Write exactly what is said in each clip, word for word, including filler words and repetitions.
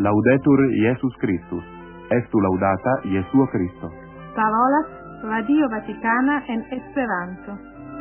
Laudetur Jesus Christus. Estu laudata Jesuo Christo. Parolas Radio Vaticana en Esperanto.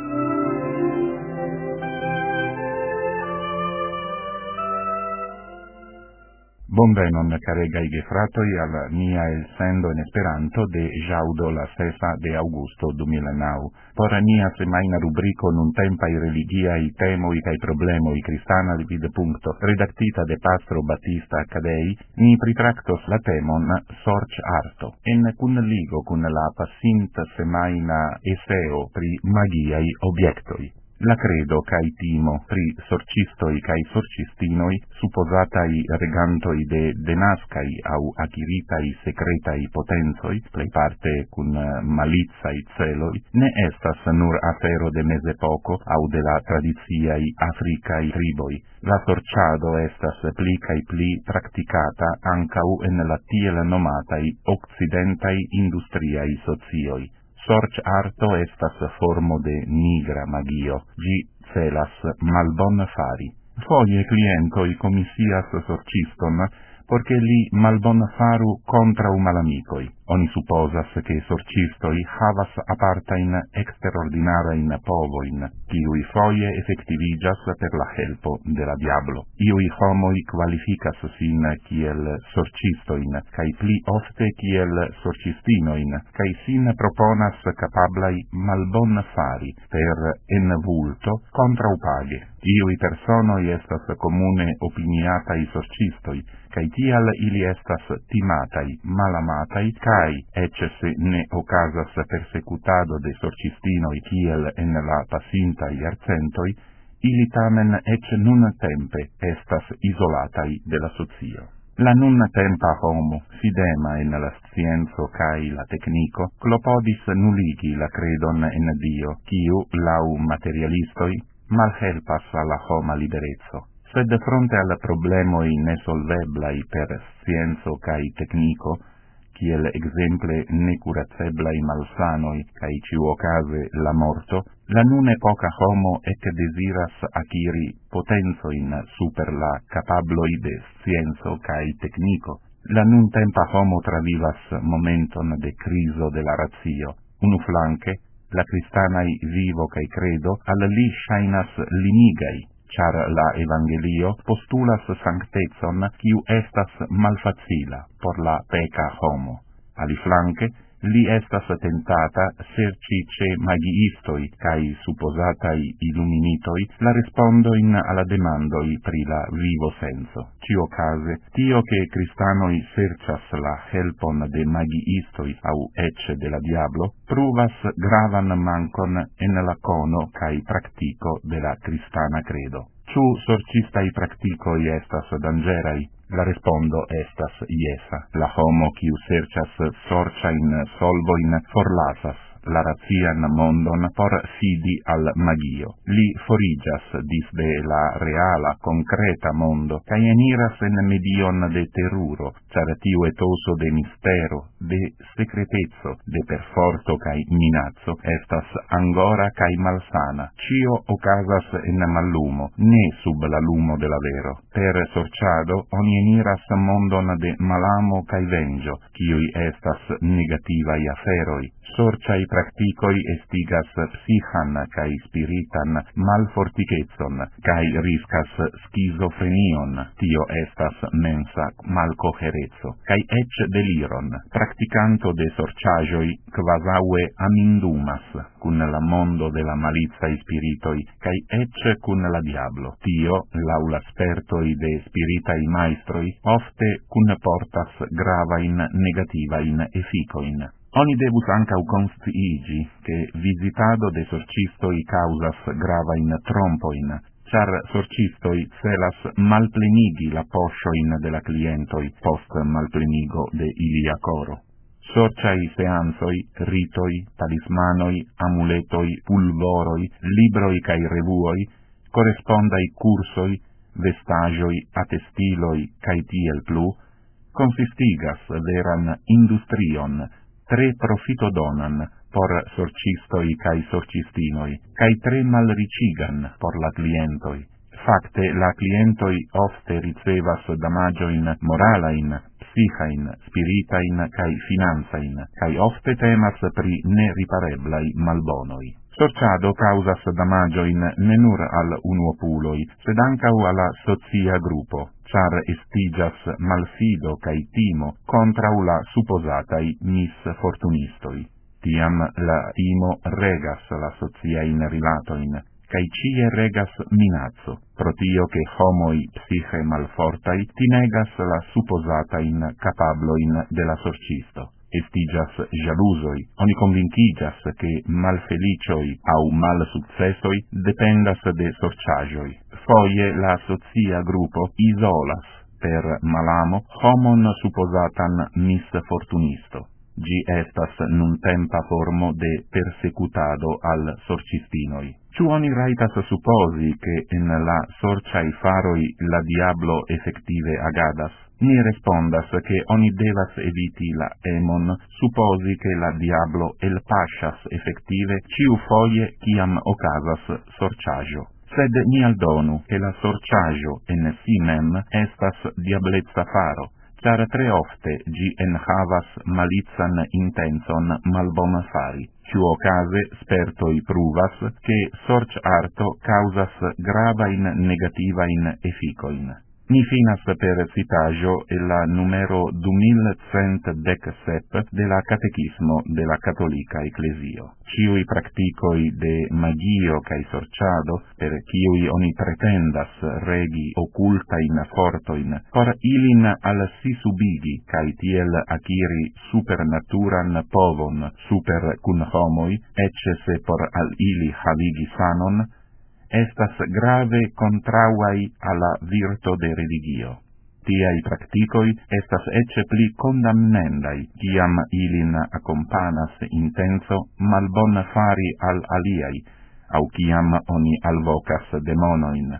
Bonvenon, caregai gefratoi, al mia el sendo en Esperanto de jaudo la sesa de Augusto dumilenau. Por nia semaina rubrico nun tempai religiai temoi cae problemoi cristana vid puncto, redactita de Pastro Battista Cadei, ni pritractos la temon sorc arto, en cun ligo cun la passint semaina eseo pri magiai obiectoi. La credo cae timo pri sorcistoi cae sorcistinoi, supposatai regantoi de denascai au acquiritai secretai potenzoi, plei parte cun malizai celoi, ne estas nur afero de mezepoco au de la tradiziai africai triboi. La sorciado estas pli cae pli practicata ancau en la tiel nomatai occidentai industriai socioi. Sorc arto estas formo de nigra magio, gi celas malbon fari. Foje clientoi commissias sorciston, porque li malbon faru contra u malamicoi. Oni supposas che sorcistoi havas apartain extraordinarain povoin, kiui foje effectivigas per la helpo de la diablo. Iui homoi qualificas sin kiel sorcistoin, kai pli ofte kiel sorcistinoin, kai sin proponas capablai malbon fari per en vulto contra u page. Iui personoi estas comune opiniatai sorcistoi, kai tial ili estas timatai, malamatai, kai, ecce se ne ocasas persecutado de sorcistinoi kiel en la pasintai arcentoi, ili tamen ecce nun tempe estas isolatai de la socio. La nun tempa homo, fidema en la scienzo cae la tecnico, clopodis nuligi la credon en Dio, quiu, lau materialistoi, malhelpas alla homa liberezzo. Sed de fronte al problemoi nesolveblai per scienzo cae tecnico, kiel exemple necuraceblai malsanoi cae ciuocase la morto, la nun epoca homo ec desiras acquiri potenzoin super la capabloi de scienzo cae tecnico. La nun tempa homo travivas momenton de criso de la ratio. Unu flanque, la cristanai vivo cae credo al li shainas limigai, char la Evangelio postulas sanctezon quiu estas malfacila por la peca homo. Aliflanque, li estas tentata serci ce magiistoi cae supposatai illuminitoi la respondoin alla demandoi pri la vivo senso. Cio case, tio che cristanoi sercias la helpon de magiistoi au ecce de la diablo, pruvas gravan mancon en la cono cae practico de la cristana credo. Ciu sorcistai practicoi estas dangerai? La respondo estas iesa. La homo quiu sercias sorciain solvoin forlasas la razian mondon por fidi al magio. Li forigas disde la reala, concreta mondo, cae eniras en medion de teruro, char tiu etoso de mistero, de secretezzo, de perforto cae minazzo, estas angora cae malsana. Cio ocasas en mallumo, ne sub la lumo de la vero. Per sorciado, oni eniras mondon de malamo cae vengio, quiui estas negativai aferoi. Sorciai practicoi estigas psihan cae spiritan malforticetson, cae riscas schizofrenion, tio estas mensa malcoherezzo, cae ec deliron. Practicanto de sorciagioi quasaue amindumas cun la mondo de la malizai spiritoi, cae ec cun la diablo. Tio, laula spertoi de spiritai maestroi, ofte cun portas gravain negativain efficoin. Oni devus ancau consciigi che visitado de sorcistoi causas gravain trompoin, char sorcistoi celas malplenigi la poscioin de la clientoi post malplenigo de ilia coro. Sorciai seansoi, ritoi, talismanoi, amuletoi, pulvoroi, libroi cae revuoi, correspondai cursoi, vestagioi, attestiloi, cae tiel plu, consistigas veran industrion, tre profito donan por sorcistoi cae sorcistinoi, cae tre malricigan por la clientoi. Fakte la clientoi ofte ricevas damaĝojn moralain, psichain, spiritain kai finanzain, kai ofte temas pri neripareblai malbonoi. Sorciado causas damaĝojn ne nur al unuopuloj, sed ankaŭ alla socia grupo, char estigas malfido kai timo kontraŭ la supozataj misfortunistoj. Tiam la timo regas la sociain rilatojn, kai cie regas minazzo, pro tio che homoi psiche malfortai tinegas la supposatain capabloin de la sorcisto. Estigas jalusoi, oni convincigas che malfelicioi au malsuccessoi dependas de sorciagioi. Foie la socia gruppo isolas per malamo homon supposatan misfortunisto. Gi estas nun tempa formo de persecutado al sorcistinoi. Ciu oni raitas supposi che in la sorciai faroi la diablo effective agadas? Ni respondas che oni devas eviti la emon, supposi che la diablo el pascias effective ciu foie ciam ocasas sorciagio. Sed ni aldonu che la sorciagio en si mem estas diablezza faro, char tre ofte gi enhavas malizzan intenson malbona fari. Ciu ocase spertoi pruvas che sorc arto causas gravain negativain efficoin. Ni finas per citaggio e la numero du mille cent dec-sep de la Catechismo de la Cattolica Ecclesio. Ciui practicoi de magio cae sorciado, per ciui oni pretendas regi occultain fortoin, por ilin al si subigi, cae tiel acquiri supernaturan povon super cun homoi, ecce se por al ili havigi sanon, estas grave contrauai alla virto de religio. Tiai practicoi estas ecce pli condamnendai, ciam ilin accompanas intenso malbon fari al aliai, au ciam oni alvocas demonoin.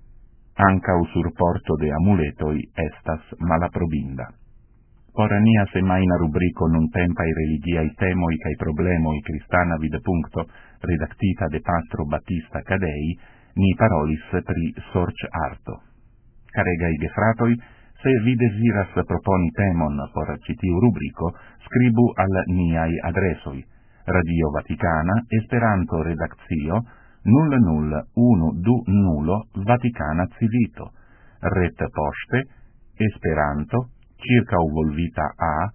Ancau sur porto de amuletoi estas malaprobinda. Por nia semaina rubrico nun tempai religiai temoi cae problemoi cristana videpuncto, redactita de Pastro Battista Cadei, ni parolis pri sorc arto. Caregai gefratoi, se vi desiras proponi temon por citiu rubrico, scribu al niai adresoi: Radio Vaticana, Esperanto Redaccio, null null unu du null Vaticana Civito, Ret Poste, Esperanto, circa volvita a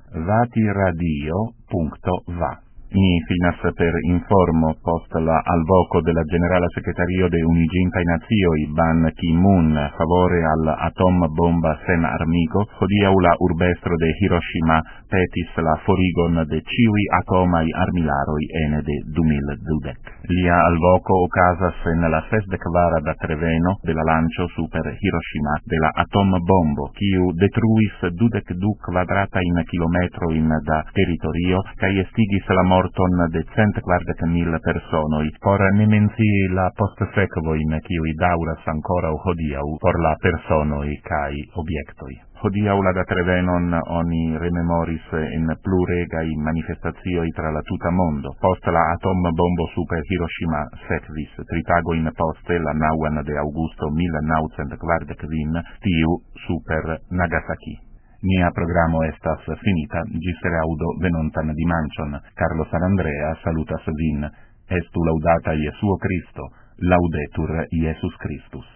vatiradio punto va. Ni finas per informo post la alvoco della Generala Secretario de Unigintai Nazioi Ban Ki-moon favore al atom bomba sen armigo, hodiaŭ la urbestro de Hiroshima petis la forigon de ciui atomai armilaroi ene de du mil dudec. Lia alvoco ocasas en la sesdekvara da treveno de la lancio super Hiroshima de la atom bombo, kiu detruis dudec du quadratain kilometroin da territorio, kai estigis la morton de cent kvardek mil personoi, por ne mencii la postsekvoin kiui dauras ancora hodiaŭ por la personoi kai objektoi. Hodiaŭ la datrevenon oni rememoris en pluregai manifestacioi tra la tuta mondo. Post la atom bombo super Hiroshima sekvis tri tagojn poste la naŭan de aŭgusto mil naŭcent kvardek kvin tiu super Nagasaki. Nia programo estas finita, gis reaudo venontan dimanĉon. Carlo Sarandrea salutas vin. Estu laudata Jesuo Cristo, laudetur Jesus Christus.